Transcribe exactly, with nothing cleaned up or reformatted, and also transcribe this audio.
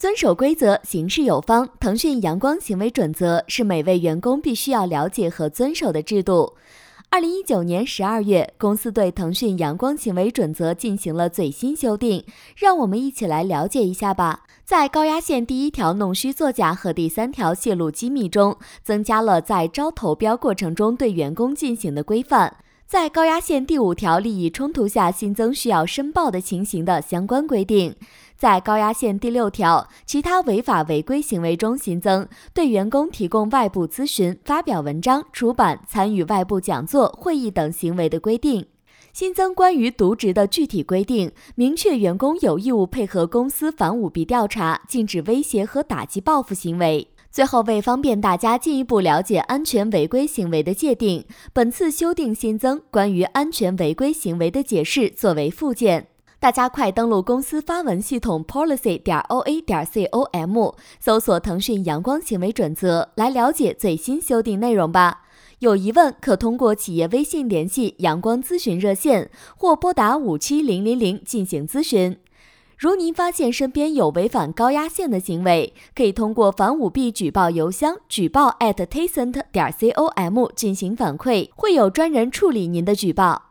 遵守规则，行事有方。腾讯阳光行为准则是每位员工必须要了解和遵守的制度。二零一九年十二月，公司对腾讯阳光行为准则进行了最新修订，让我们一起来了解一下吧。在高压线第一条弄虚作假和第三条泄露机密中，增加了在招投标过程中对员工进行的规范。在高压线第五条利益冲突下新增需要申报的情形的相关规定。在高压线第六条其他违法违规行为中新增对员工提供外部咨询、发表文章、出版、参与外部讲座、会议等行为的规定。新增关于渎职的具体规定，明确员工有义务配合公司反舞弊调查，禁止威胁和打击报复行为。最后，为方便大家进一步了解安全违规行为的界定，本次修订新增关于安全违规行为的解释作为附件。大家快登录公司发文系统 policy 点 o a 点 com， 搜索腾讯阳光行为准则，来了解最新修订内容吧。有疑问可通过企业微信联系阳光咨询热线，或拨打五七零零零进行咨询。如您发现身边有违反高压线的行为，可以通过反舞弊举报邮箱举报 at tencent 点 com 进行反馈，会有专人处理您的举报。